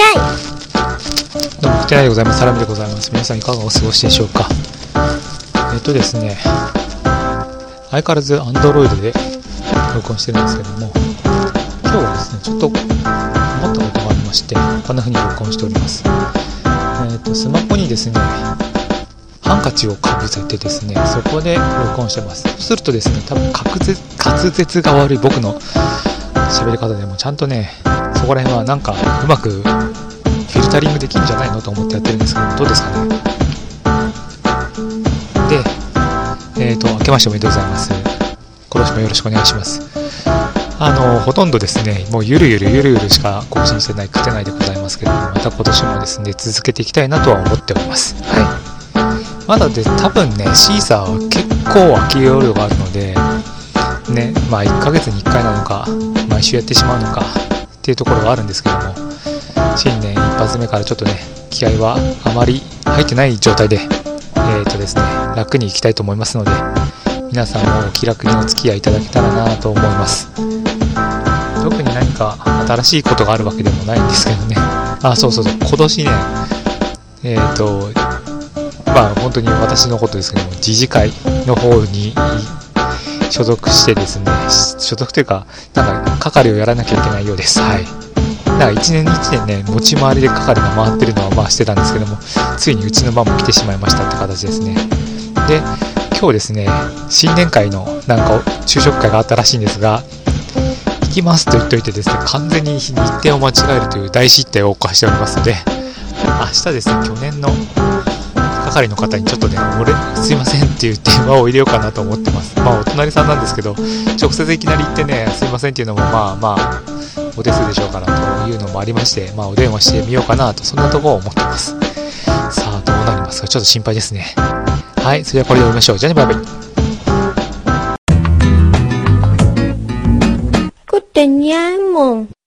ない。 どうも、ふてないでございます。サラミでございます。皆さんいかがお過ごしでしょうか。ですね、相変わらず Android で録音してるんですけども、今日はですね、ちょっと思ったことがありまして、こんな風に録音しております。スマホにですね、ハンカチをかぶせてですね、そこで録音してます。そうするとですね、多分滑舌が悪い僕の喋り方でもちゃんとね、そこら辺はなんかうまくフィルタリングできるんじゃないのと思ってやってるんですけども、どうですかね。で、明けましておめでとうございます。今年もよろしくお願いします。ほとんどですね、もうゆるゆるしか更新してない、勝てないでございますけども、また今年もですね、続けていきたいなとは思っております。はい。まだで、多分ね、シーサーは結構空き容量があるので、ね、まあ1ヶ月に1回なのか、毎週やってしまうのか、っていうところがあるんですけども、新年一発目からちょっとね、気合はあまり入ってない状態で、ですね、楽にいきたいと思いますので、皆さんもお気楽にお付き合いいただけたらなと思います。特に何か新しいことがあるわけでもないんですけどね。そう今年ね、まあ本当に私のことですけども、自治会の方に所属してですね、所属というか、なんか係をやらなきゃいけないようです。はい。だから一年ね、持ち回りで係が回ってるのはまあしてたんですけども、ついにうちの番も来てしまいましたって形ですね。で、今日ですね、新年会のなんか昼食会があったらしいんですが、行きますと言っておいてですね、完全に日程を間違えるという大失態を犯しておりますので、明日ですね、去年の係の方にちょっとね、すいませんっていう電話を入れようかなと思ってます。まあお隣さんなんですけど、直接いきなり行ってね、すいませんっていうのもまあお手数でしょうかなというのもありまして、まあお電話してみようかなと、そんなところを思ってます。さあどうなりますか、ちょっと心配ですね。はい、それではこれで終わりましょう。じゃあね、バイバイ。 Có tình nhắn mừng